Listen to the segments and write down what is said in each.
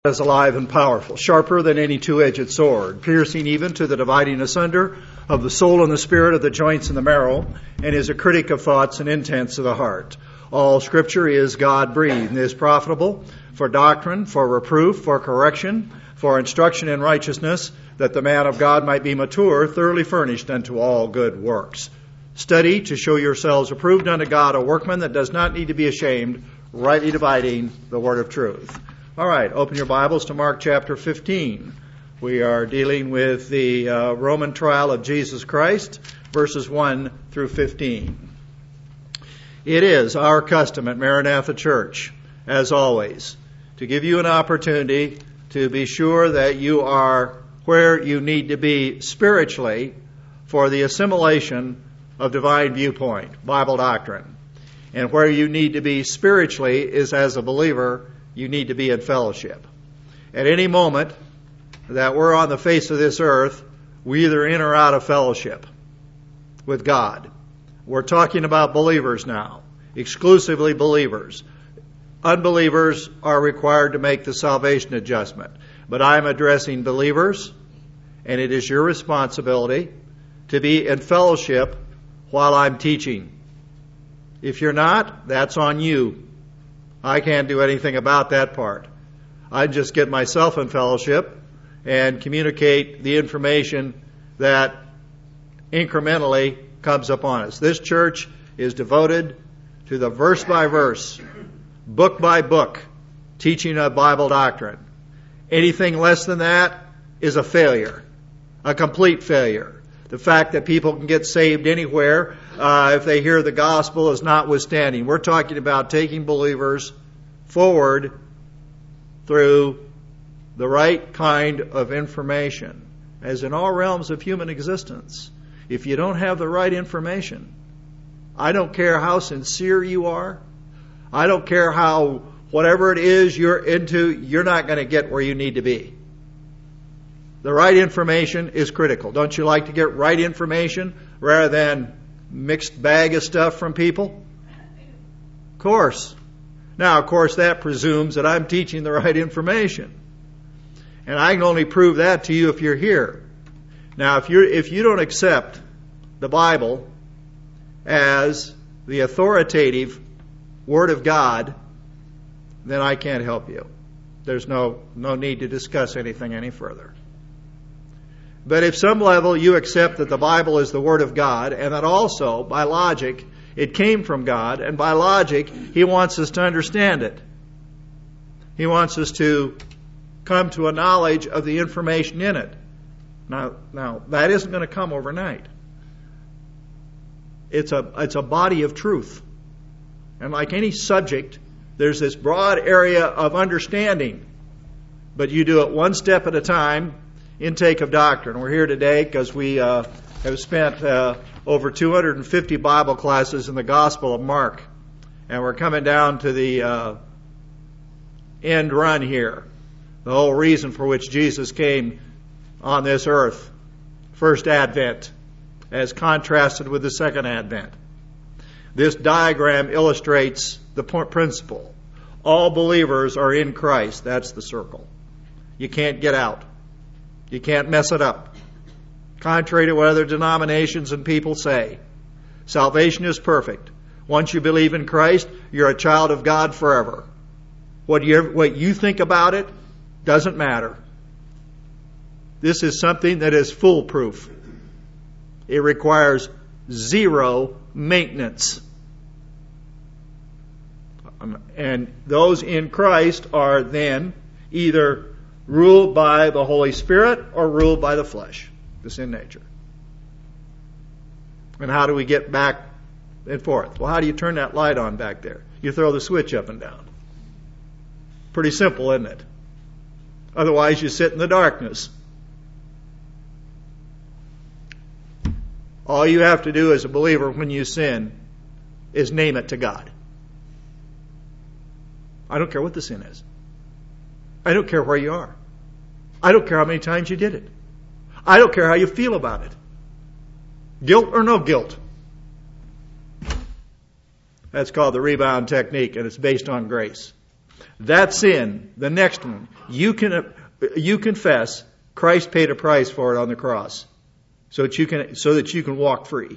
Is alive and powerful, sharper than any two-edged sword, piercing even to the dividing asunder of the soul and the spirit, of the joints and the marrow, and is a critic of thoughts and intents of the heart. All Scripture is God-breathed and is profitable for doctrine, for reproof, for correction, for instruction in righteousness, that the man of God might be mature, thoroughly furnished unto all good works. Study to show yourselves approved unto God, a workman that does not need to be ashamed, rightly dividing the word of truth. All right, open your Bibles to Mark chapter 15. We are dealing with the Roman trial of Jesus Christ, verses 1 through 15. It is our custom at Maranatha Church, as always, to give you an opportunity to be sure that you are where you need to be spiritually for the assimilation of divine viewpoint, Bible doctrine. And where you need to be spiritually is as a believer. You need to be in fellowship. At any moment that we're on the face of this earth, we either in or out of fellowship with God. We're talking about believers now, exclusively believers. Unbelievers are required to make the salvation adjustment. But I'm addressing believers, and it is your responsibility to be in fellowship while I'm teaching. If you're not, that's on you. I can't do anything about that part. I just get myself in fellowship and communicate the information that incrementally comes upon us. This church is devoted to the verse by verse, book by book, teaching of Bible doctrine. Anything less than that is a failure, a complete failure. The fact that people can get saved anywhere if they hear the gospel is notwithstanding. We're talking about taking believers forward through the right kind of information, as in all realms of human existence. If you don't have the right information, I don't care how sincere you are, I don't care how whatever it is you're into, you're not going to get where you need to be. The right information is critical. Don't you like to get right information rather than mixed bag of stuff from people? Of course. Now, of course, that presumes that I'm teaching the right information. And I can only prove that to you if you're here. Now, if you don't accept the Bible as the authoritative Word of God, then I can't help you. There's no need to discuss anything any further. But if some level you accept that the Bible is the Word of God, and that also, by logic, it came from God, and by logic, He wants us to understand it. He wants us to come to a knowledge of the information in it. Now that isn't going to come overnight. It's a body of truth. And like any subject, there's this broad area of understanding. But you do it one step at a time. Intake of doctrine. We're here today because we have spent over 250 Bible classes in the Gospel of Mark. And we're coming down to the end run here. The whole reason for which Jesus came on this earth. First Advent, as contrasted with the Second Advent. This diagram illustrates the principle. All believers are in Christ. That's the circle. You can't get out. You can't mess it up. Contrary to what other denominations and people say, salvation is perfect. Once you believe in Christ, you're a child of God forever. What you think about it doesn't matter. This is something that is foolproof. It requires zero maintenance. And those in Christ are then either ruled by the Holy Spirit or ruled by the flesh, the sin nature. And how do we get back and forth? Well, how do you turn that light on back there? You throw the switch up and down. Pretty simple, isn't it? Otherwise, you sit in the darkness. All you have to do as a believer when you sin is name it to God. I don't care what the sin is. I don't care where you are. I don't care how many times you did it. I don't care how you feel about it. Guilt or no guilt. That's called the rebound technique, and it's based on grace. That sin, the next one, you confess Christ paid a price for it on the cross so that you can walk free.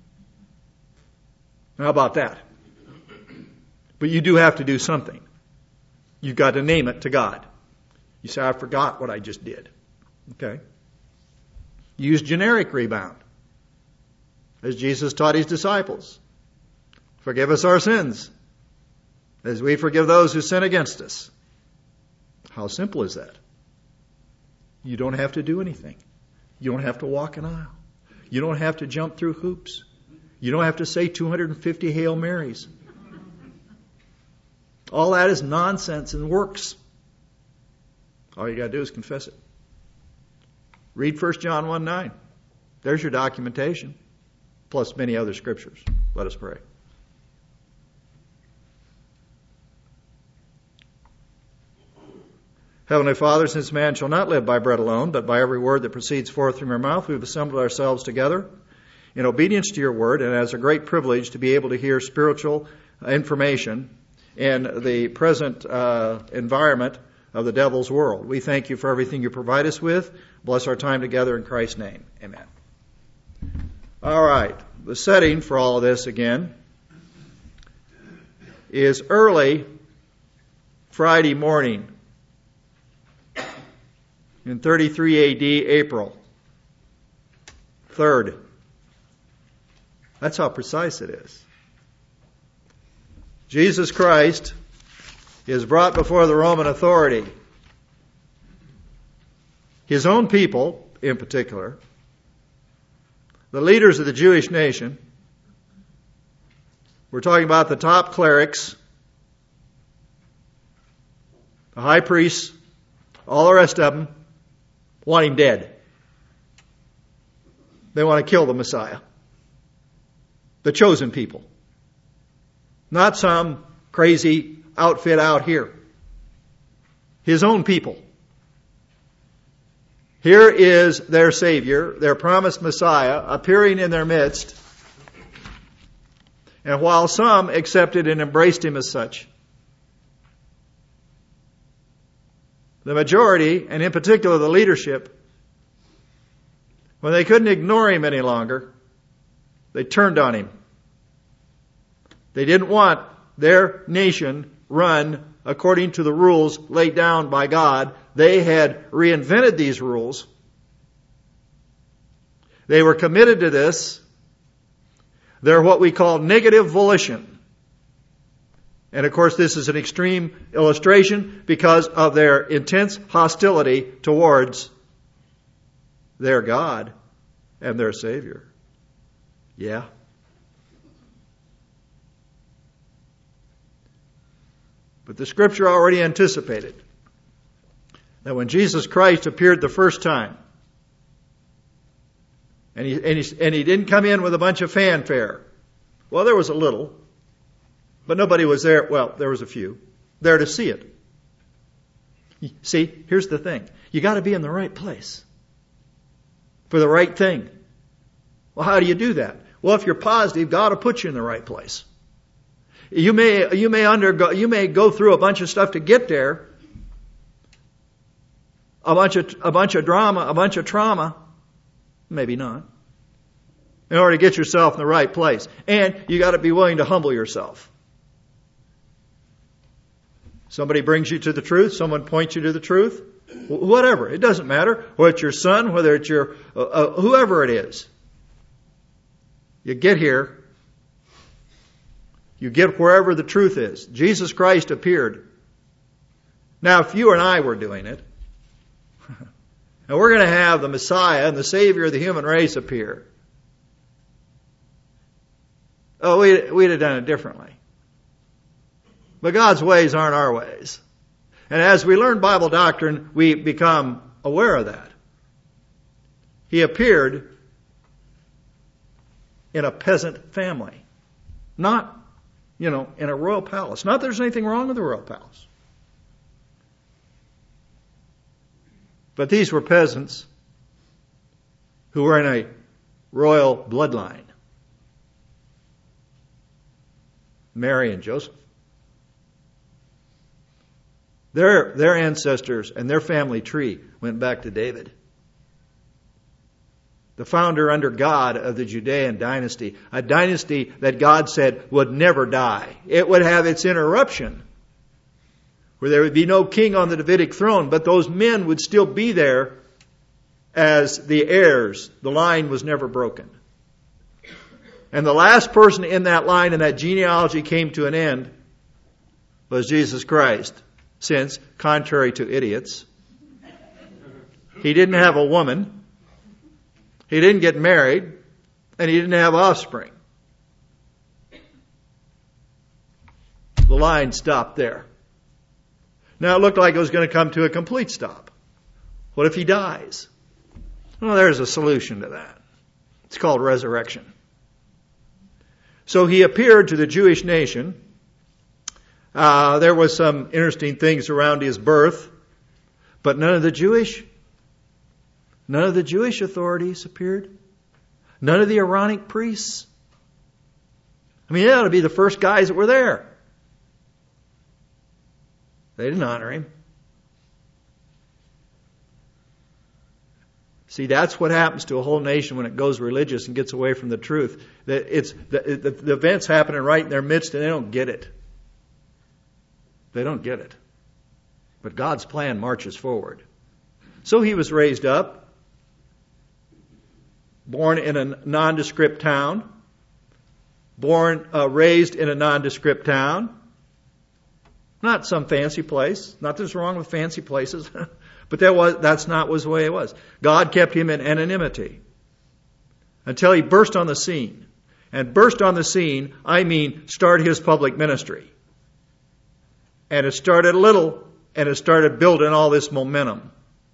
How about that? But you do have to do something. You've got to name it to God. You say, I forgot what I just did. Okay? Use generic rebound. As Jesus taught his disciples. Forgive us our sins, as we forgive those who sin against us. How simple is that? You don't have to do anything. You don't have to walk an aisle. You don't have to jump through hoops. You don't have to say 250 Hail Marys. All that is nonsense and works. All you got to do is confess it. Read 1 John 1:9. There's your documentation, plus many other scriptures. Let us pray. Heavenly Father, since man shall not live by bread alone, but by every word that proceeds forth from your mouth, we've assembled ourselves together in obedience to your word, and as a great privilege to be able to hear spiritual information in the present environment of the devil's world. We thank you for everything you provide us with. Bless our time together in Christ's name. Amen. All right. The setting for all of this, again, is early Friday morning in 33 AD, April 3rd. That's how precise it is. Jesus Christ is brought before the Roman authority. His own people, in particular, the leaders of the Jewish nation, we're talking about the top clerics, the high priests, all the rest of them, want him dead. They want to kill the Messiah. The chosen people. Not some crazy outfit out here. His own people. Here is their Savior, their promised Messiah, appearing in their midst. And while some accepted and embraced him as such, the majority, and in particular the leadership, when they couldn't ignore him any longer, they turned on him. They didn't want their nation run according to the rules laid down by God. They had reinvented these rules. They were committed to this. They're what we call negative volition. And of course, this is an extreme illustration because of their intense hostility towards their God and their Savior. Yeah. But the Scripture already anticipated that when Jesus Christ appeared the first time, and he didn't come in with a bunch of fanfare. Well, there was a little, but nobody was there. Well, there was a few there to see it. See, here's the thing. You got to be in the right place for the right thing. Well, how do you do that? Well, if you're positive, God will put you in the right place. You may go through a bunch of stuff to get there. A bunch of drama, a bunch of trauma. Maybe not. In order to get yourself in the right place. And you got to be willing to humble yourself. Somebody brings you to the truth. Someone points you to the truth. Whatever. It doesn't matter. Whether it's your son, whether it's your whoever it is. You get here. You get wherever the truth is. Jesus Christ appeared. Now, if you and I were doing it, and we're going to have the Messiah and the Savior of the human race appear, oh, we'd have done it differently. But God's ways aren't our ways. And as we learn Bible doctrine, we become aware of that. He appeared in a peasant family. Not, in a royal palace. Not that there's anything wrong with the royal palace. But these were peasants who were in a royal bloodline. Mary and Joseph. Their ancestors and their family tree went back to David, the founder under God of the Judean dynasty, a dynasty that God said would never die. It would have its interruption, where there would be no king on the Davidic throne, but those men would still be there as the heirs. The line was never broken. And the last person in that line, in that genealogy, came to an end was Jesus Christ, since, contrary to idiots, he didn't have a woman, he didn't get married, and he didn't have offspring. The line stopped there. Now it looked like it was going to come to a complete stop. What if he dies? Well, there's a solution to that. It's called resurrection. So he appeared to the Jewish nation. There was some interesting things around his birth, but none of the Jewish authorities appeared. None of the Aaronic priests. I mean, they ought to be the first guys that were there. They didn't honor him. See, that's what happens to a whole nation when it goes religious and gets away from the truth. The events happening right in their midst, and they don't get it. They don't get it. But God's plan marches forward. So he was raised up, born in a nondescript town, raised in a nondescript town. Not some fancy place. Not that there's wrong with fancy places. But that's not the way it was. God kept him in anonymity until he burst on the scene. And burst on the scene, I mean start his public ministry. And it started little, and it started building all this momentum.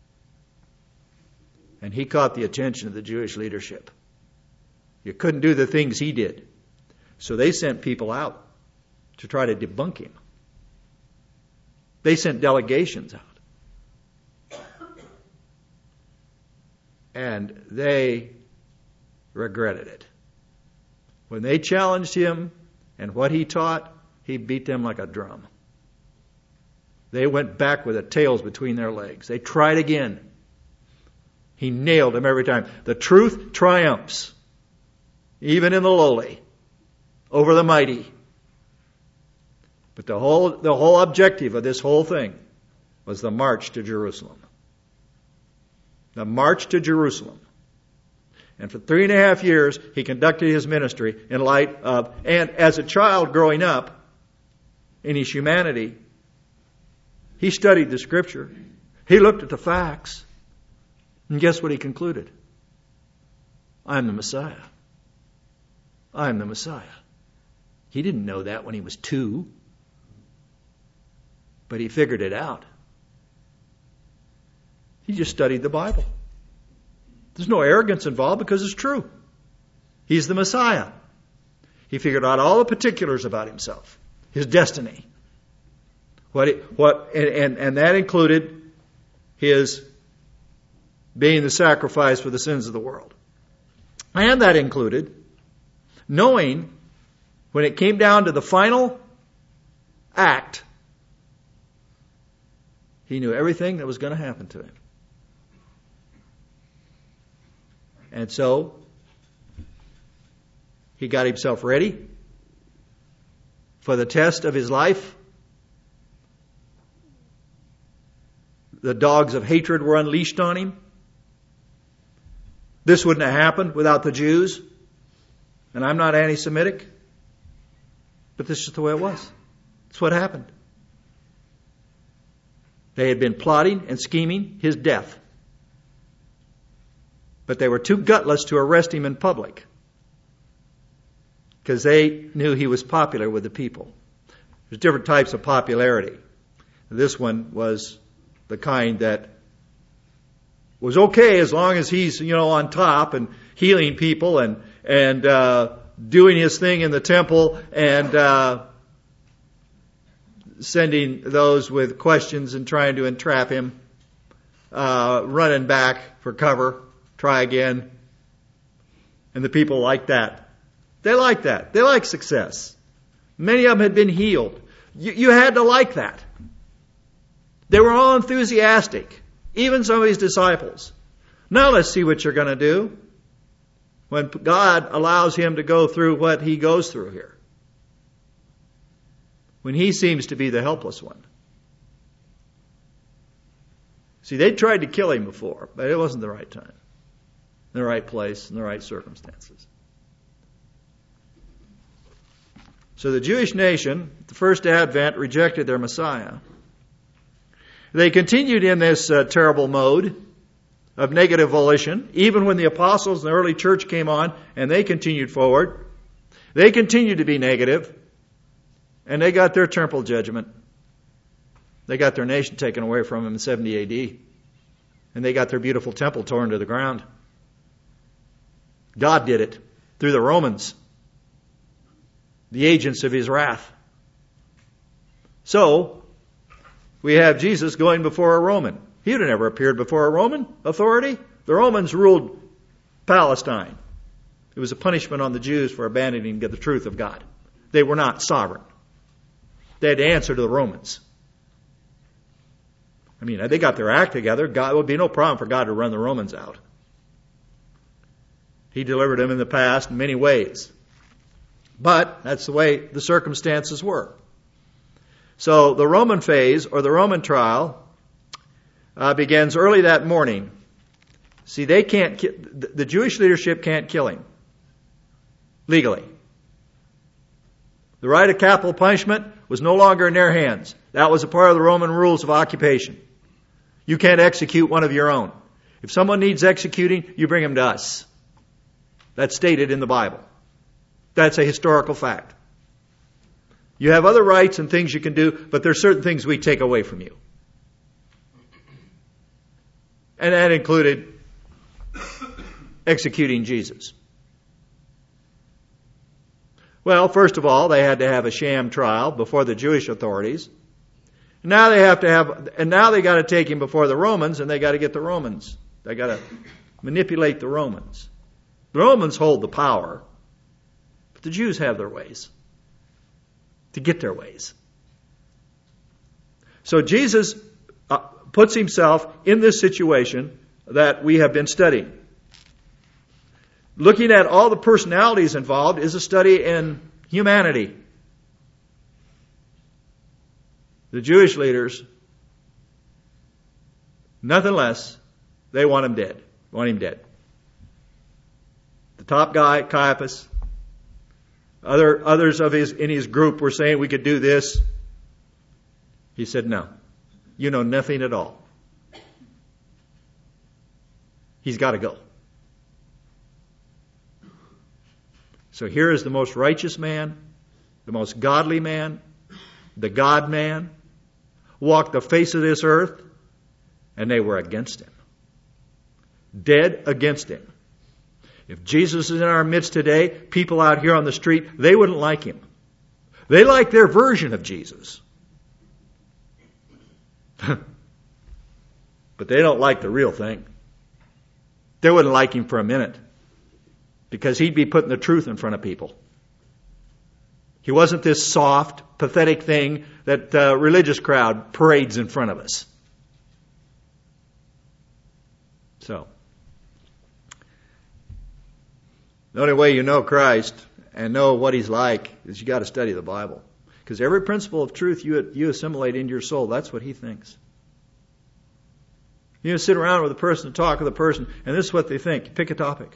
And he caught the attention of the Jewish leadership. You couldn't do the things he did. So they sent people out to try to debunk him. They sent delegations out. And they regretted it. When they challenged him and what he taught, he beat them like a drum. They went back with their tails between their legs. They tried again. He nailed them every time. The truth triumphs, even in the lowly, over the mighty. But the whole objective of this whole thing was the march to Jerusalem. The march to Jerusalem. And for 3.5 years, he conducted his ministry in light of, and as a child growing up in his humanity, he studied the Scripture. He looked at the facts. And guess what he concluded? I'm the Messiah. I'm the Messiah. He didn't know that when he was 2. But he figured it out. He just studied the Bible. There's no arrogance involved because it's true. He's the Messiah. He figured out all the particulars about himself, his destiny. And that included his being the sacrifice for the sins of the world. And that included knowing when it came down to the final act, he knew everything that was going to happen to him. And so, he got himself ready for the test of his life. The dogs of hatred were unleashed on him. This wouldn't have happened without the Jews. And I'm not anti-Semitic, but this is the way it was. It's what happened. They had been plotting and scheming his death. But they were too gutless to arrest him in public because they knew he was popular with the people. There's different types of popularity. This one was the kind that was okay as long as he's, on top and healing people and doing his thing in the temple and sending those with questions and trying to entrap him, running back for cover. Try again. And the people like that. They like that. They like success. Many of them had been healed. You had to like that. They were all enthusiastic, even some of his disciples. Now let's see what you're going to do when God allows him to go through what he goes through here. When he seems to be the helpless one. See, they tried to kill him before, but it wasn't the right time, the right place, and the right circumstances. So the Jewish nation, the first advent, rejected their Messiah. They continued in this terrible mode of negative volition, even when the apostles and the early church came on, and they continued forward. They continued to be negative, and they got their temporal judgment. They got their nation taken away from them in 70 A.D., and they got their beautiful temple torn to the ground. God did it through the Romans, the agents of his wrath. So, we have Jesus going before a Roman. He would have never appeared before a Roman authority. The Romans ruled Palestine. It was a punishment on the Jews for abandoning the truth of God. They were not sovereign. They had to answer to the Romans. I mean, they got their act together. God, it would be no problem for God to run the Romans out. He delivered them in the past in many ways. But that's the way the circumstances were. So the Roman phase, or the Roman trial, begins early that morning. See, the Jewish leadership can't kill him legally. The right of capital punishment was no longer in their hands. That was a part of the Roman rules of occupation. You can't execute one of your own. If someone needs executing, you bring him to us. That's stated in the Bible. That's a historical fact. You have other rights and things you can do, but there are certain things we take away from you. And that included executing Jesus. Well, first of all, they had to have a sham trial before the Jewish authorities. Now they got to take him before the Romans, and they got to get the Romans. They got to manipulate the Romans. The Romans hold the power, but the Jews have their ways to get their ways. So Jesus puts himself in this situation that we have been studying. Looking at all the personalities involved is a study in humanity. The Jewish leaders, nothing less, they want him dead. The top guy, Caiaphas, others in his group were saying we could do this. He said, no, you know nothing at all. He's got to go. So here is the most righteous man, the most godly man, the God man, walked the face of this earth, and they were against him. Dead against him. If Jesus is in our midst today, people out here on the street, they wouldn't like him. They like their version of Jesus. But they don't like the real thing. They wouldn't like him for a minute, because he'd be putting the truth in front of people. He wasn't this soft, pathetic thing that the religious crowd parades in front of us. So, the only way you know Christ and know what he's like is you got to study the Bible. Because every principle of truth you assimilate into your soul, that's what he thinks. You sit around with a person and talk with a person, and this is what they think. Pick a topic.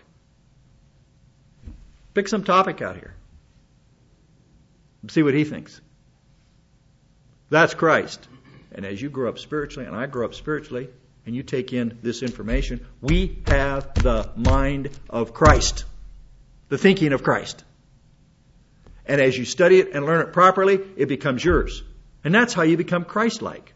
Pick some topic out here. See what he thinks. That's Christ. And as you grow up spiritually, and I grow up spiritually, and you take in this information, we have the mind of Christ. The thinking of Christ. And as you study it and learn it properly, it becomes yours. And that's how you become Christ-like.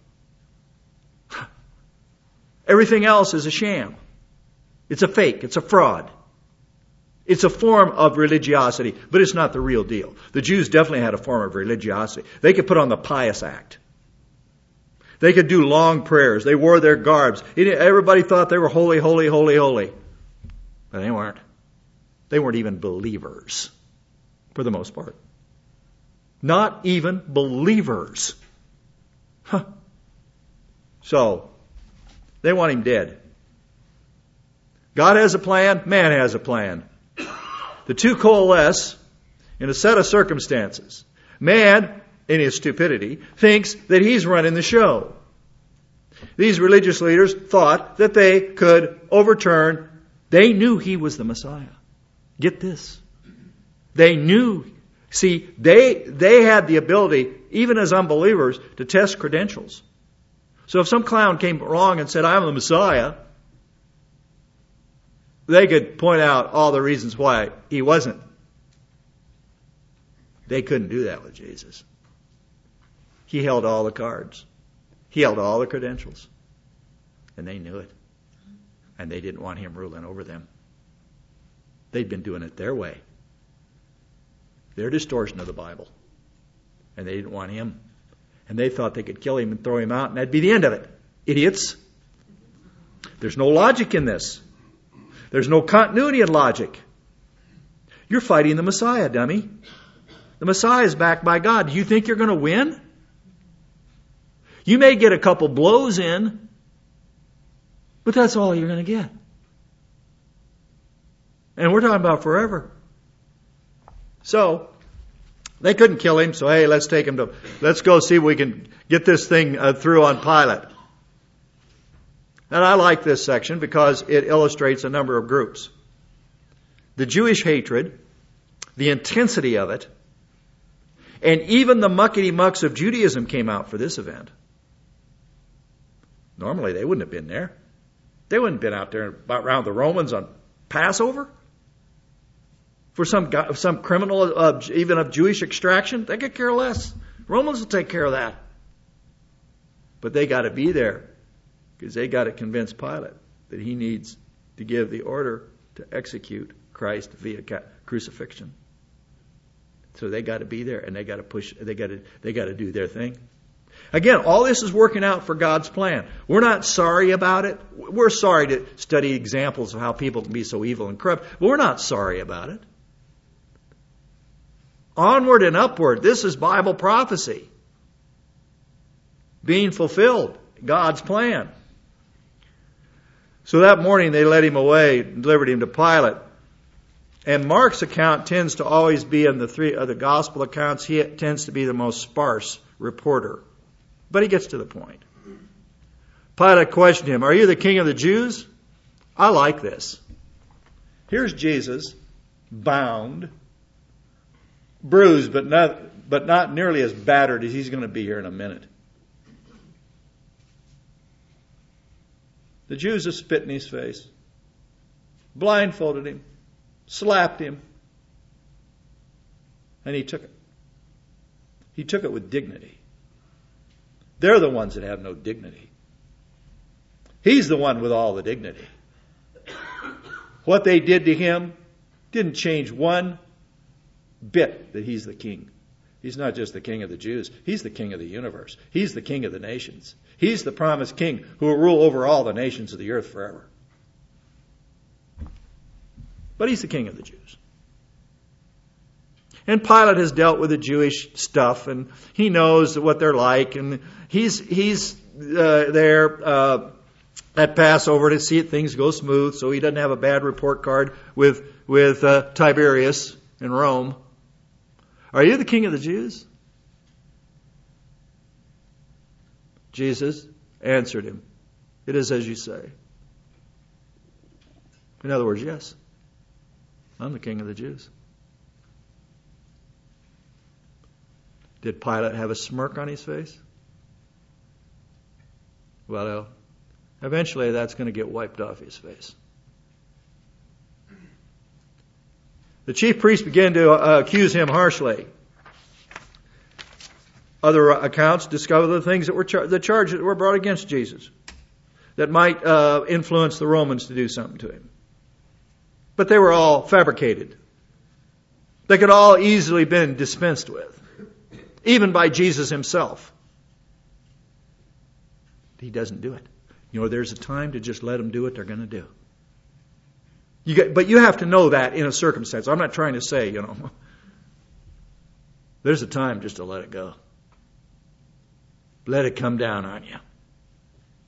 Everything else is a sham. It's a fake. It's a fraud. It's a form of religiosity, but it's not the real deal. The Jews definitely had a form of religiosity. They could put on the pious act. They could do long prayers. They wore their garbs. Everybody thought they were holy, holy, holy, holy. But they weren't. They weren't even believers, for the most part. Not even believers. So, they want him dead. God has a plan, man has a plan. The two coalesce in a set of circumstances. Man, in his stupidity, thinks that he's running the show. These religious leaders thought that they could overturn. They knew he was the Messiah. Get this. They knew. See, they had the ability, even as unbelievers, to test credentials. So if some clown came along and said, I'm the Messiah, they could point out all the reasons why he wasn't. They couldn't do that with Jesus. He held all the cards. He held all the credentials. And they knew it. And they didn't want him ruling over them. They'd been doing it their way. Their distortion of the Bible. And they didn't want him. And they thought they could kill him and throw him out, and that'd be the end of it. Idiots. There's no logic in this. There's no continuity in logic. You're fighting the Messiah, dummy. The Messiah is backed by God. Do you think you're going to win? You may get a couple blows in, but that's all you're going to get. And we're talking about forever. So, they couldn't kill him, so hey, let's go see if we can get this thing through on Pilate. And I like this section because it illustrates a number of groups. The Jewish hatred, the intensity of it, and even the muckety-mucks of Judaism came out for this event. Normally they wouldn't have been there. They wouldn't have been out there around the Romans on Passover. For some criminal, even of Jewish extraction, they could care less. Romans will take care of that. But they got to be there because they got to convince Pilate that he needs to give the order to execute Christ via crucifixion. So they got to be there and they got to push. They got to do their thing. Again, all this is working out for God's plan. We're not sorry about it. We're sorry to study examples of how people can be so evil and corrupt, but we're not sorry about it. Onward and upward. This is Bible prophecy. Being fulfilled. God's plan. So that morning they led him away, delivered him to Pilate. And Mark's account tends to always be in the three other gospel accounts. He tends to be the most sparse reporter. But he gets to the point. Pilate questioned him, "Are you the king of the Jews?" I like this. Here's Jesus, bound, bruised, but not nearly as battered as he's going to be here in a minute. The Jews have spit in his face, blindfolded him, slapped him, and he took it. He took it with dignity. They're the ones that have no dignity. He's the one with all the dignity. What they did to him didn't change one bit that he's the king. He's not just the king of the Jews. He's the king of the universe. He's the king of the nations. He's the promised king who will rule over all the nations of the earth forever. But he's the king of the Jews. And Pilate has dealt with the Jewish stuff, and he knows what they're like, and he's there at Passover to see things go smooth, so he doesn't have a bad report card with Tiberius in Rome. "Are you the king of the Jews?" Jesus answered him, "It is as you say." In other words, yes, I'm the king of the Jews. Did Pilate have a smirk on his face? Well, eventually that's going to get wiped off his face. The chief priests began to accuse him harshly. Other accounts discover the things that were the charges that were brought against Jesus that might influence the Romans to do something to him. But they were all fabricated. They could all easily been dispensed with, even by Jesus himself. He doesn't do it. You know, there's a time to just let them do what they're going to do. But you have to know that in a circumstance. I'm not trying to say, there's a time just to let it go. Let it come down on you.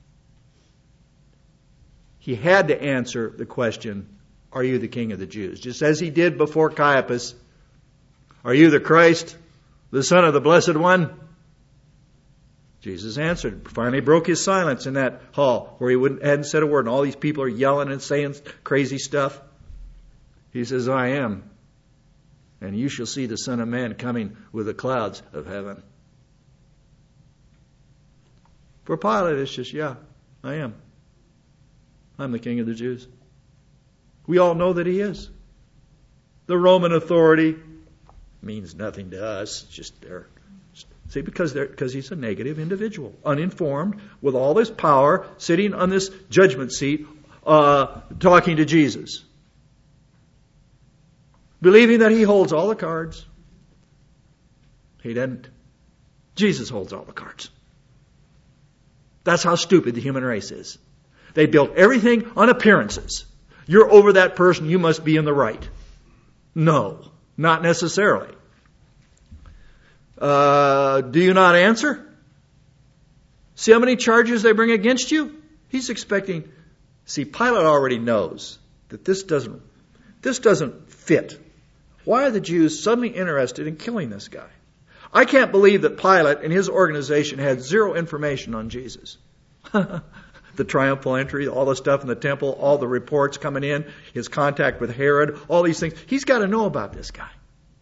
he had to answer the question, are you the King of the Jews? Just as he did before Caiaphas. Are you the Christ, the Son of the Blessed One? Jesus answered. Finally broke his silence in that hall where he hadn't said a word. And all these people are yelling and saying crazy stuff. He says, I am. And you shall see the Son of Man coming with the clouds of heaven. For Pilate, it's just, yeah, I am. I'm the King of the Jews. We all know that he is. The Roman authority means nothing to us. It's just there. See, because he's a negative individual, uninformed, with all this power, sitting on this judgment seat, talking to Jesus. Believing that he holds all the cards. He doesn't. Jesus holds all the cards. That's how stupid the human race is. They built everything on appearances. You're over that person, you must be in the right. No, not necessarily. Do you not answer? See how many charges they bring against you? He's expecting. See, Pilate already knows that this doesn't fit. Why are the Jews suddenly interested in killing this guy? I can't believe that Pilate and his organization had zero information on Jesus. The triumphal entry, all the stuff in the temple, all the reports coming in, his contact with Herod, all these things. He's got to know about this guy.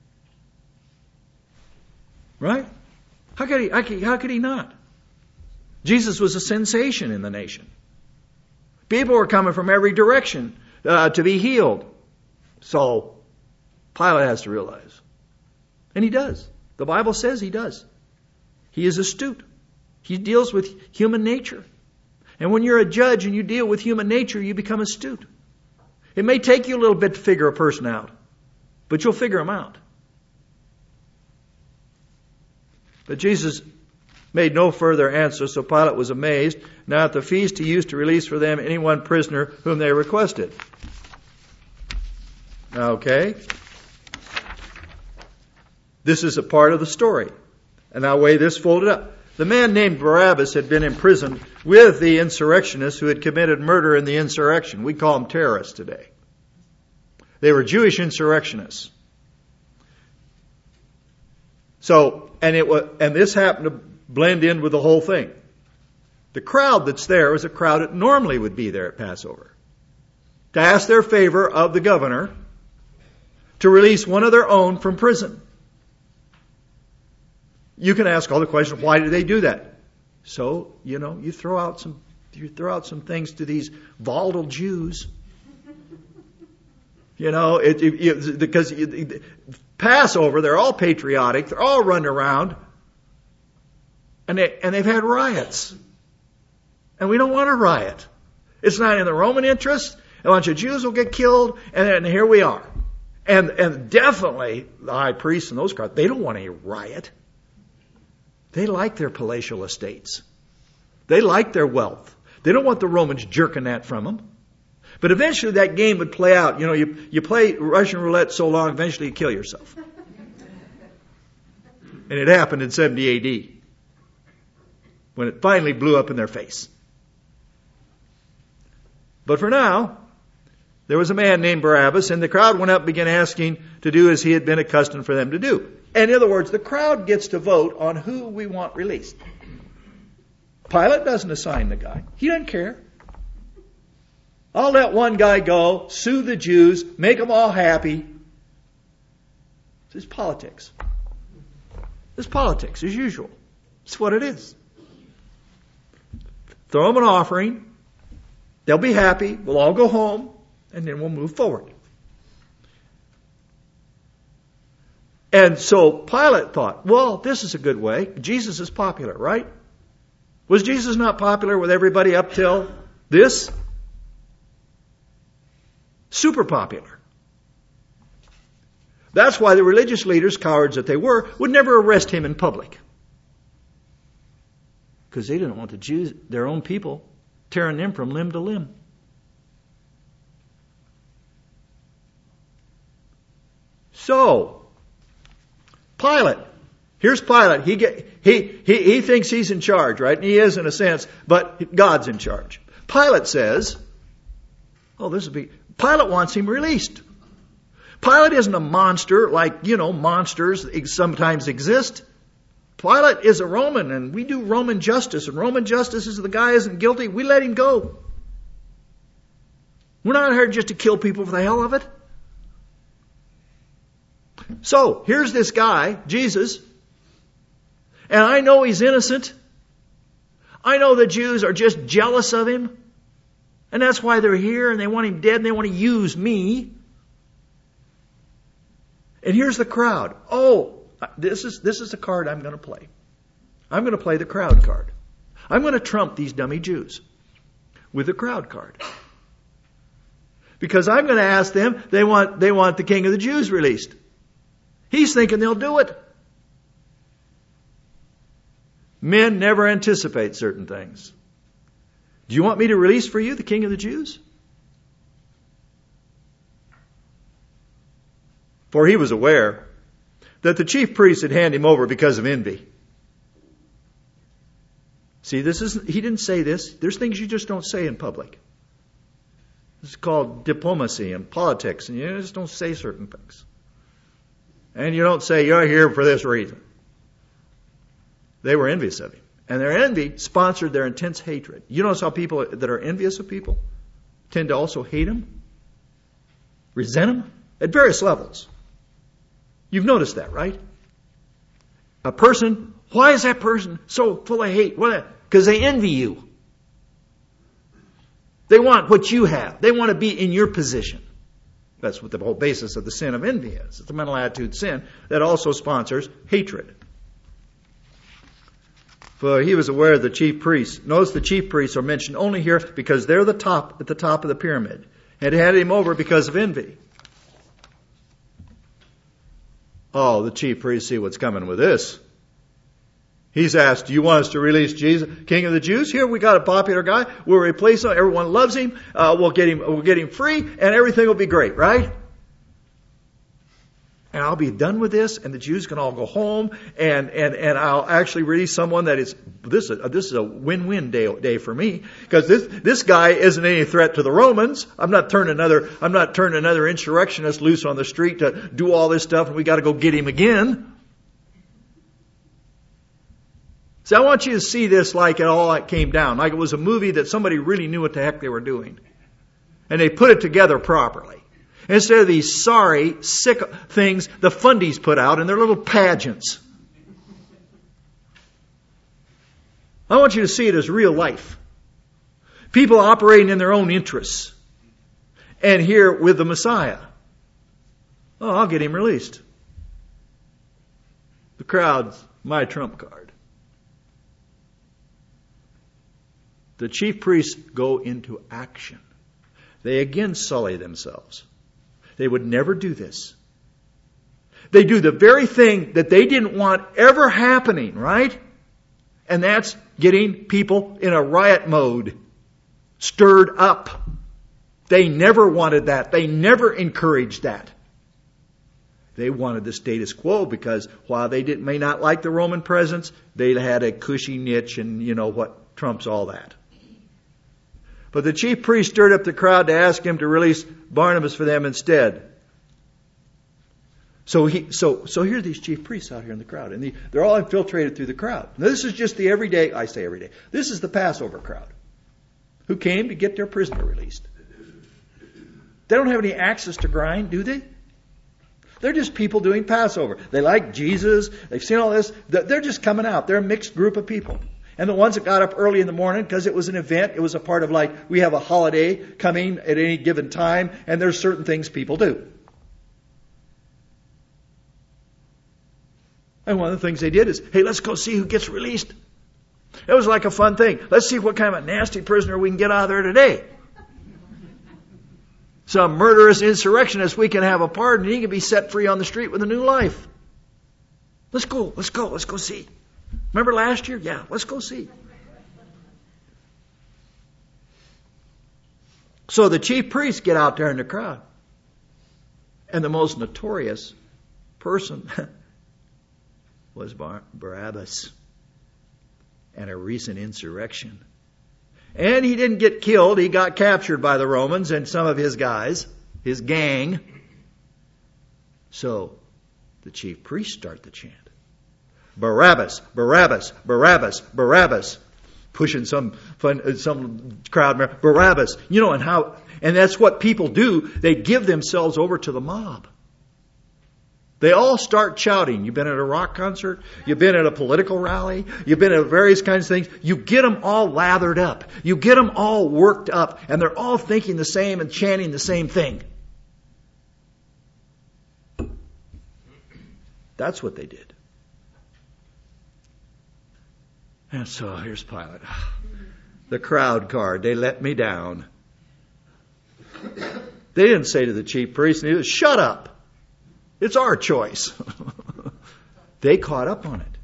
Right? How could he not? Jesus was a sensation in the nation. People were coming from every direction to be healed. So Pilate has to realize. And he does. The Bible says he does. He is astute. He deals with human nature. And when you're a judge and you deal with human nature, you become astute. It may take you a little bit to figure a person out, but you'll figure him out. But Jesus made no further answer, so Pilate was amazed. Now at the feast he used to release for them any one prisoner whom they requested. Okay. This is a part of the story. And now weigh this folded up. The man named Barabbas had been imprisoned with the insurrectionists who had committed murder in the insurrection. We call them terrorists today. They were Jewish insurrectionists. So, and this happened to blend in with the whole thing. The crowd that's there is a crowd that normally would be there at Passover to ask their favor of the governor to release one of their own from prison. You can ask all the questions, why did they do that? So, you throw out some things to these volatile Jews. Because Passover, they're all patriotic, they're all running around, and they've had riots. And we don't want a riot. It's not in the Roman interest. A bunch of Jews will get killed, and here we are. And definitely the high priests and those guys, they don't want a riot. They like their palatial estates. They like their wealth. They don't want the Romans jerking that from them. But eventually that game would play out. You play Russian roulette so long, eventually you kill yourself. And it happened in 70 AD. When it finally blew up in their face. But for now, there was a man named Barabbas, and the crowd went up and began asking to do as he had been accustomed for them to do. And in other words, the crowd gets to vote on who we want released. Pilate doesn't assign the guy. He doesn't care. I'll let one guy go, sue the Jews, make them all happy. It's politics. It's politics, as usual. It's what it is. Throw them an offering. They'll be happy. We'll all go home. And then we'll move forward. And so Pilate thought, well, this is a good way. Jesus is popular, right? Was Jesus not popular with everybody up till this? Super popular. That's why the religious leaders, cowards that they were, would never arrest him in public. Because they didn't want the Jews, their own people, tearing them from limb to limb. So, Pilate. Here's Pilate. He thinks he's in charge, right? And he is in a sense, but God's in charge. Pilate says, Oh, this would be... Pilate wants him released. Pilate isn't a monster like, monsters sometimes exist. Pilate is a Roman, and we do Roman justice. And Roman justice is the guy isn't guilty, we let him go. We're not here just to kill people for the hell of it. So, here's this guy, Jesus, and I know he's innocent. I know the Jews are just jealous of him, and that's why they're here, and they want him dead, and they want to use me. And here's the crowd. Oh, this is the card I'm going to play. I'm going to play the crowd card. I'm going to trump these dummy Jews with the crowd card. Because I'm going to ask them, they want the King of the Jews released. He's thinking they'll do it. Men never anticipate certain things. Do you want me to release for you the King of the Jews? For he was aware that the chief priests had handed him over because of envy. See, he didn't say this. There's things you just don't say in public. It's called diplomacy and politics, and you just don't say certain things. And you don't say, you're here for this reason. They were envious of him. And their envy sponsored their intense hatred. You notice how people that are envious of people tend to also hate them? Resent them? At various levels. You've noticed that, right? A person, why is that person so full of hate? Because they envy you. They want what you have. They want to be in your position. That's what the whole basis of the sin of envy is. It's the mental attitude sin that also sponsors hatred. For he was aware of the chief priests. Notice the chief priests are mentioned only here because they're at the top of the pyramid. And had him over because of envy. Oh, the chief priests see what's coming with this. He's asked, do you want us to release Jesus, King of the Jews? Here we got a popular guy. We'll replace him. Everyone loves him. We'll get him free, and everything will be great, right? And I'll be done with this, and the Jews can all go home, and I'll actually release someone that is this is a win-win day for me, because this guy isn't any threat to the Romans. I'm not turning another insurrectionist loose on the street to do all this stuff, and we got to go get him again. See, I want you to see this like it all came down, like it was a movie that somebody really knew what the heck they were doing, and they put it together properly. Instead of these sorry, sick things the fundies put out in their little pageants. I want you to see it as real life. People operating in their own interests. And here with the Messiah. Oh, I'll get him released. The crowd's my trump card. The chief priests go into action. They again sully themselves. They would never do this. They do the very thing that they didn't want ever happening, right? And that's getting people in a riot mode, stirred up. They never wanted that. They never encouraged that. They wanted the status quo because while they may not like the Roman presence, they had a cushy niche and you know what trumps all that. But the chief priest stirred up the crowd to ask him to release Barnabas for them instead. So here are these chief priests out here in the crowd, and they're all infiltrated through the crowd. Now, this is just the everyday. This is the Passover crowd who came to get their prisoner released. They don't have any axes to grind, do they? They're just people doing Passover. They like Jesus. They've seen all this. They're just coming out. They're a mixed group of people. And the ones that got up early in the morning because it was an event, it was a part of like we have a holiday coming at any given time, and there's certain things people do. And one of the things they did is, hey, let's go see who gets released. It was like a fun thing. Let's see what kind of a nasty prisoner we can get out of there today. Some murderous insurrectionist, we can have a pardon, and he can be set free on the street with a new life. Let's go see. Remember last year? Yeah, let's go see. So the chief priests get out there in the crowd. And the most notorious person was Barabbas and a recent insurrection. And he didn't get killed. He got captured by the Romans and some of his guys, his gang. So the chief priests start the chant. Barabbas, Barabbas, Barabbas, Barabbas. Pushing some crowd, Barabbas. And that's what people do. They give themselves over to the mob. They all start shouting. You've been at a rock concert. You've been at a political rally. You've been at various kinds of things. You get them all lathered up. You get them all worked up. And they're all thinking the same and chanting the same thing. That's what they did. And so here's Pilate. The crowd card. They let me down. They didn't say to the chief priest, shut up. It's our choice. They caught up on it.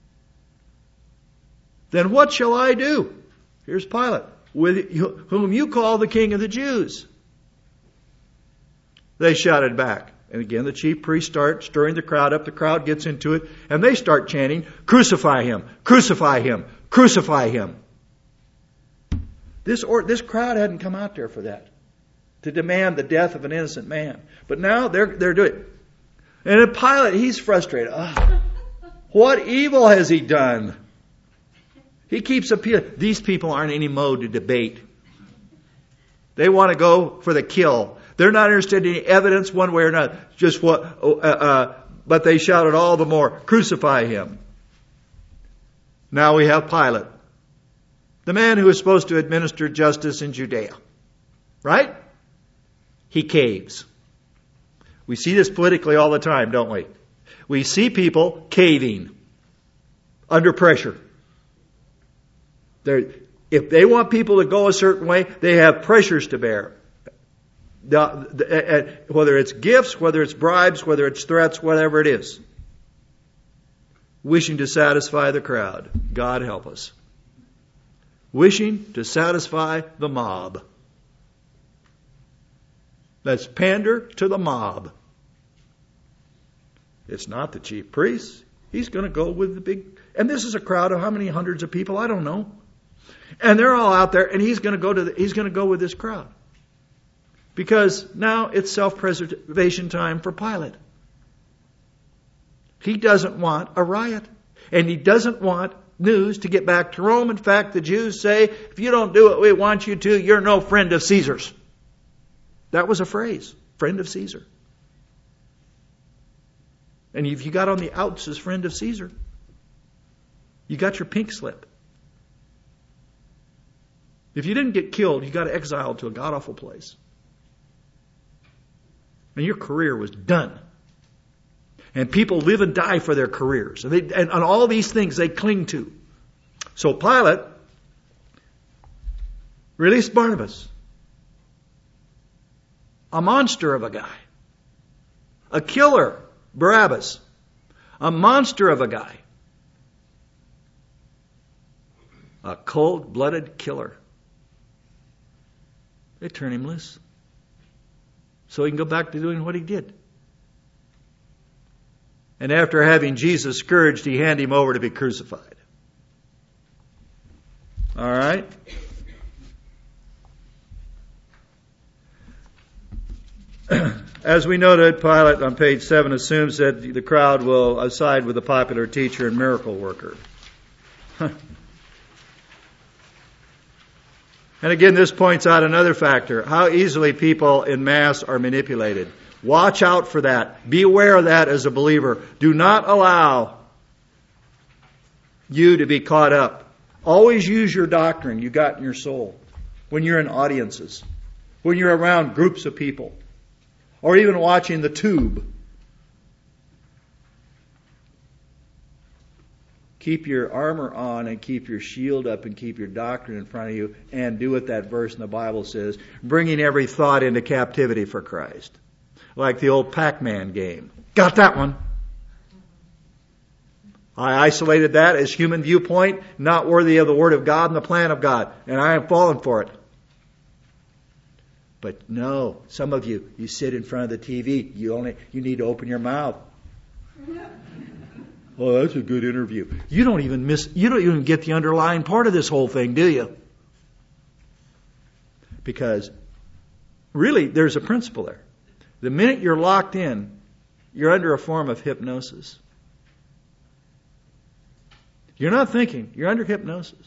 Then what shall I do? Here's Pilate. With whom you call the King of the Jews. They shouted back. And again, the chief priest starts stirring the crowd up. The crowd gets into it. And they start chanting, crucify him, crucify him, crucify him. This crowd hadn't come out there for that. To demand the death of an innocent man. But now they're doing it. And at Pilate, he's frustrated. What evil has he done? He keeps appealing. These people aren't in any mode to debate. They want to go for the kill. They're not interested in any evidence one way or another. Just but they shouted all the more, crucify him. Now we have Pilate. The man who is supposed to administer justice in Judea. Right? He caves. We see this politically all the time, don't we? We see people caving under pressure. If they want people to go a certain way, they have pressures to bear. Whether it's gifts, whether it's bribes, whether it's threats, whatever it is. Wishing to satisfy the crowd. God help us. Wishing to satisfy the mob. Let's pander to the mob. It's not the chief priest. He's going to go with the big... And this is a crowd of how many hundreds of people? I don't know. And they're all out there, and he's going to go with this crowd. Because now it's self-preservation time for Pilate. He doesn't want a riot. And he doesn't want news to get back to Rome. In fact, the Jews say, if you don't do what we want you to, you're no friend of Caesar's. That was a phrase, friend of Caesar. And if you got on the outs as friend of Caesar, you got your pink slip. If you didn't get killed, you got exiled to a god-awful place. And your career was done. And people live and die for their careers. And all these things they cling to. So Pilate released Barnabas. A monster of a guy. A killer, Barabbas. A monster of a guy. A cold-blooded killer. They turn him loose. So he can go back to doing what he did. And after having Jesus scourged, he handed him over to be crucified. All right? As we noted, Pilate on page 7 assumes that the crowd will side with the popular teacher and miracle worker. And again, this points out another factor, how easily people in mass are manipulated. Watch out for that. Be aware of that as a believer. Do not allow you to be caught up. Always use your doctrine you got in your soul when you're in audiences, when you're around groups of people, or even watching the tube. Keep your armor on and keep your shield up and keep your doctrine in front of you and do what that verse in the Bible says, bringing every thought into captivity for Christ. Like the old Pac-Man game. Got that one. I isolated that as human viewpoint, not worthy of the Word of God and the plan of God. And I am fallen for it. But no, some of you sit in front of the TV. You need to open your mouth. Oh, that's a good interview. You don't even get the underlying part of this whole thing, do you? Because really, there's a principle there. The minute you're locked in, you're under a form of hypnosis. You're not thinking. You're under hypnosis.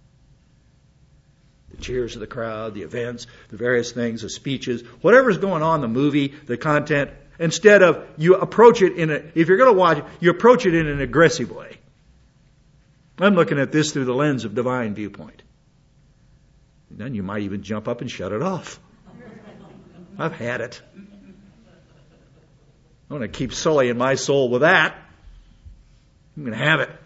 The cheers of the crowd, the events, the various things, the speeches, whatever's going on, the movie, the content, instead of you approach it if you're going to watch it, you approach it in an aggressive way. I'm looking at this through the lens of divine viewpoint. And then you might even jump up and shut it off. I've had it. I want to keep sullying my soul with that. I'm going to have it.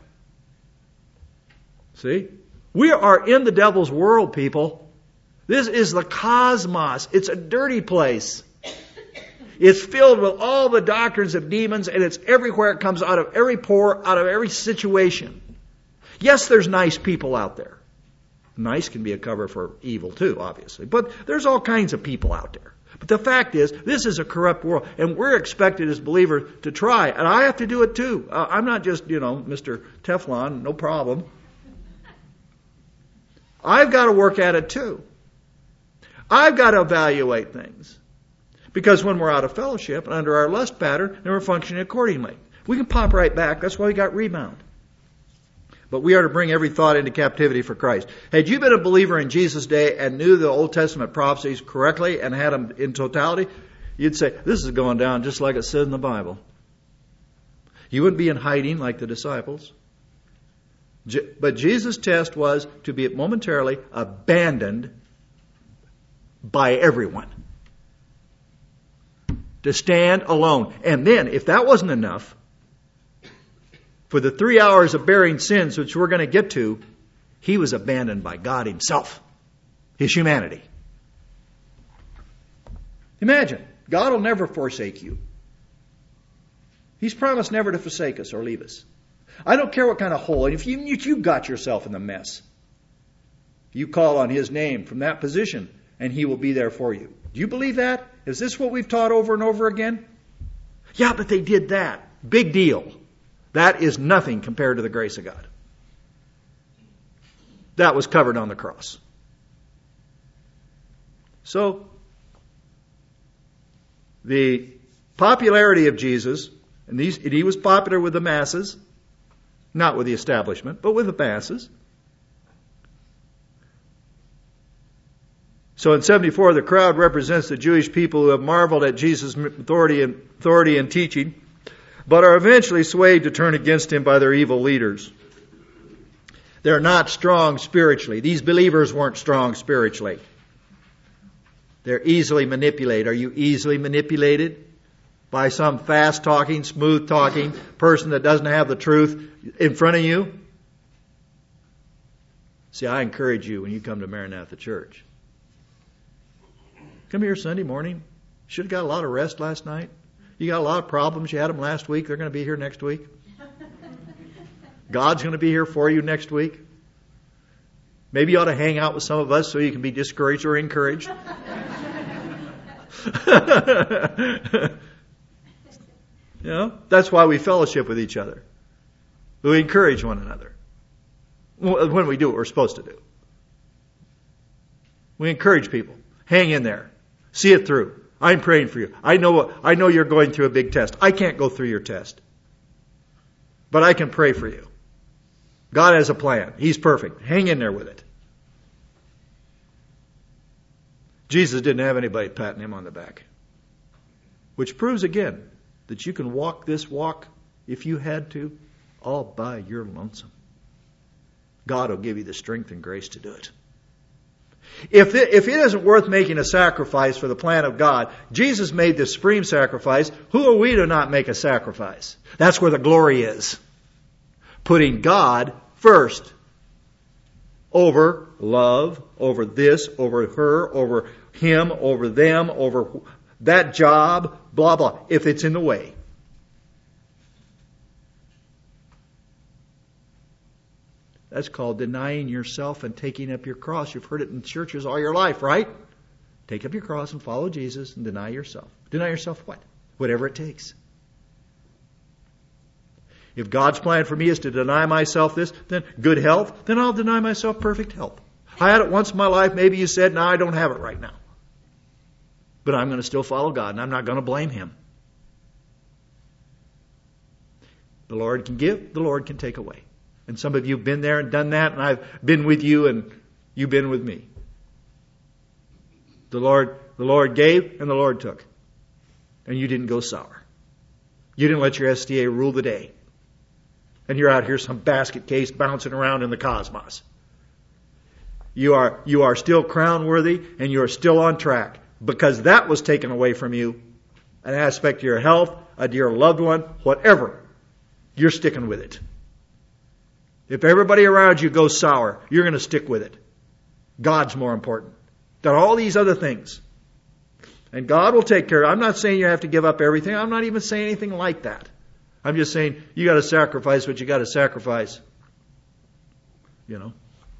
See? We are in the devil's world, people. This is the cosmos. It's a dirty place. It's filled with all the doctrines of demons, and it's everywhere. It comes out of every pore, out of every situation. Yes, there's nice people out there. Nice can be a cover for evil too, obviously. But there's all kinds of people out there. But the fact is, this is a corrupt world, and we're expected as believers to try. And I have to do it too. I'm not just, Mr. Teflon, no problem. I've got to work at it too. I've got to evaluate things. Because when we're out of fellowship and under our lust pattern, then we're functioning accordingly. We can pop right back. That's why we got rebound. But we are to bring every thought into captivity for Christ. Had you been a believer in Jesus' day and knew the Old Testament prophecies correctly and had them in totality, you'd say, this is going down just like it said in the Bible. You wouldn't be in hiding like the disciples. But Jesus' test was to be momentarily abandoned by everyone. To stand alone. And then, if that wasn't enough, for the 3 hours of bearing sins, which we're going to get to, he was abandoned by God himself. His humanity. Imagine, God will never forsake you. He's promised never to forsake us or leave us. I don't care what kind of hole. If you got yourself in the mess, you call on his name from that position, and he will be there for you. Do you believe that? Is this what we've taught over and over again? Yeah, but they did that. Big deal. That is nothing compared to the grace of God. That was covered on the cross. So, the popularity of Jesus, and he was popular with the masses, not with the establishment, but with the masses. So in 74, the crowd represents the Jewish people who have marveled at Jesus' authority and teaching, but are eventually swayed to turn against him by their evil leaders. They're not strong spiritually. These believers weren't strong spiritually. They're easily manipulated. Are you easily manipulated by some fast-talking, smooth-talking person that doesn't have the truth in front of you? See, I encourage you when you come to Maranatha Church. Come here Sunday morning. Should have got a lot of rest last night. You got a lot of problems. You had them last week. They're going to be here next week. God's going to be here for you next week. Maybe you ought to hang out with some of us so you can be discouraged or encouraged. That's why we fellowship with each other. We encourage one another when we do what we're supposed to do. We encourage people. Hang in there. See it through. I'm praying for you. I know you're going through a big test. I can't go through your test. But I can pray for you. God has a plan. He's perfect. Hang in there with it. Jesus didn't have anybody patting him on the back. Which proves again that you can walk this walk, if you had to, all by your lonesome. God will give you the strength and grace to do it. If it isn't worth making a sacrifice for the plan of God, Jesus made the supreme sacrifice. Who are we to not make a sacrifice? That's where the glory is. Putting God first. Over love, over this, over her, over him, over them, over that job, blah, blah, if it's in the way. That's called denying yourself and taking up your cross. You've heard it in churches all your life, right? Take up your cross and follow Jesus and deny yourself. Deny yourself what? Whatever it takes. If God's plan for me is to deny myself this, then good health, then I'll deny myself perfect health. I had it once in my life. Maybe you said, no, I don't have it right now. But I'm going to still follow God, and I'm not going to blame Him. The Lord can give, the Lord can take away. And some of you have been there and done that, and I've been with you, and you've been with me. The Lord gave, and the Lord took. And you didn't go sour. You didn't let your SDA rule the day. And you're out here some basket case bouncing around in the cosmos. You are still crown worthy, and you are still on track. Because that was taken away from you. An aspect of your health, a dear loved one, whatever. You're sticking with it. If everybody around you goes sour, you're going to stick with it. God's more important than all these other things. And God will take care of it. I'm not saying you have to give up everything. I'm not even saying anything like that. I'm just saying you got to sacrifice what you got to sacrifice. You know.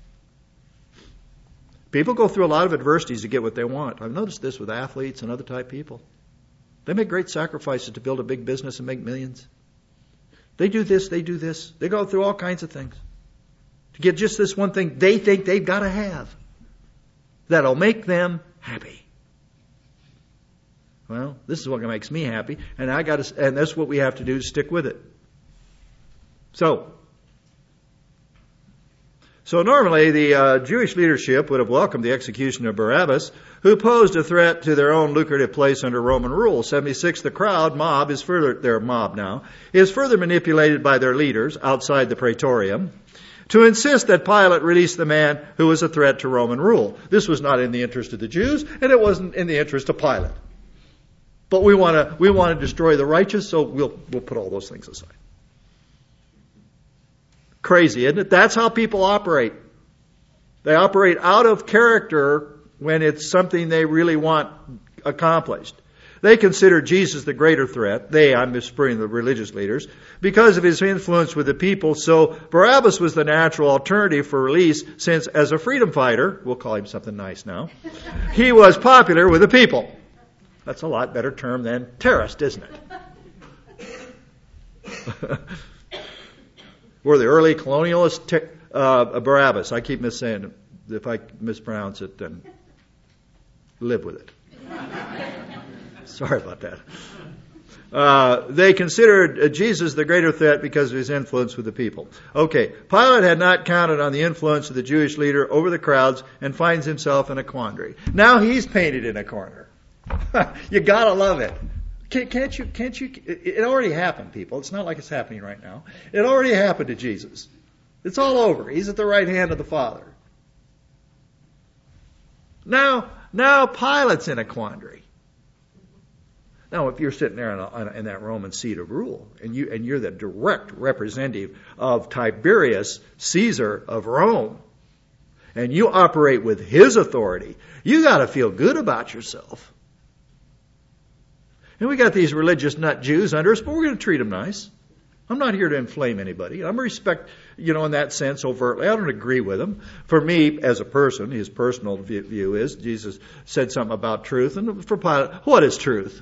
People go through a lot of adversities to get what they want. I've noticed this with athletes and other type people. They make great sacrifices to build a big business and make millions. They do this, they do this. They go through all kinds of things to get just this one thing they think they've got to have that'll make them happy. Well, this is what makes me happy, and and that's what we have to do, stick with it. So normally the Jewish leadership would have welcomed the execution of Barabbas, who posed a threat to their own lucrative place under Roman rule. 76, the crowd mob is further, their mob now, is further manipulated by their leaders outside the praetorium to insist that Pilate release the man who was a threat to Roman rule. This was not in the interest of the Jews, and it wasn't in the interest of Pilate. But we want to destroy the righteous, so we'll put all those things aside. Crazy, isn't it? That's how people operate. They operate out of character when it's something they really want accomplished. They consider Jesus the greater threat. I'm referring to the religious leaders, because of his influence with the people. So Barabbas was the natural alternative for release, since as a freedom fighter, we'll call him something nice now, he was popular with the people. That's a lot better term than terrorist, isn't it? Were the early colonialists Barabbas? I keep missaying it. If I mispronounce it, then live with it. Sorry about that. They considered Jesus the greater threat because of his influence with the people. Okay, Pilate had not counted on the influence of the Jewish leader over the crowds and finds himself in a quandary. Now he's painted in a corner. You gotta love it. Can't you? It already happened, people. It's not like it's happening right now. It already happened to Jesus. It's all over. He's at the right hand of the Father. Now Pilate's in a quandary. Now, if you're sitting there in that Roman seat of rule, and you're the direct representative of Tiberius, Caesar of Rome, and you operate with his authority, you got to feel good about yourself. And we got these religious nut Jews under us, but we're going to treat them nice. I'm not here to inflame anybody. I'm respect, in that sense overtly. I don't agree with him. For me, as a person, his personal view is Jesus said something about truth. And for Pilate, what is truth?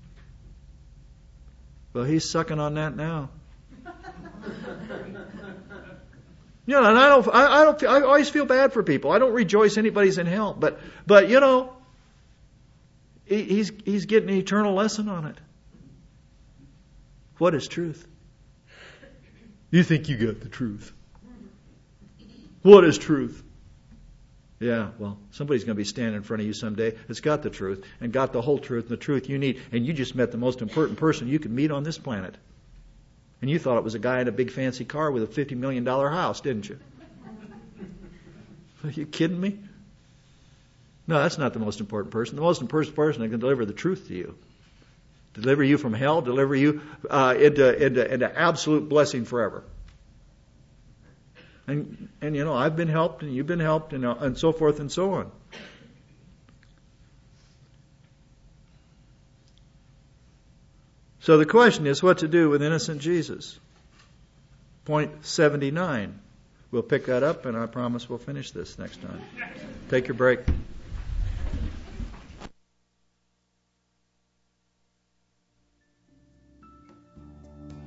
Well, he's sucking on that now. And I always feel bad for people. I don't rejoice anybody's in hell. But he's getting an eternal lesson on it. What is truth? You think you got the truth. What is truth? Yeah, well, somebody's going to be standing in front of you someday that's got the truth and got the whole truth and the truth you need. And you just met the most important person you could meet on this planet. And you thought it was a guy in a big fancy car with a $50 million house, didn't you? Are you kidding me? No, that's not the most important person. The most important person that can deliver the truth to you. Deliver you from hell, deliver you into absolute blessing forever. And I've been helped and you've been helped and so forth and so on. So the question is what to do with innocent Jesus. Point 79. We'll pick that up and I promise we'll finish this next time. Take your break.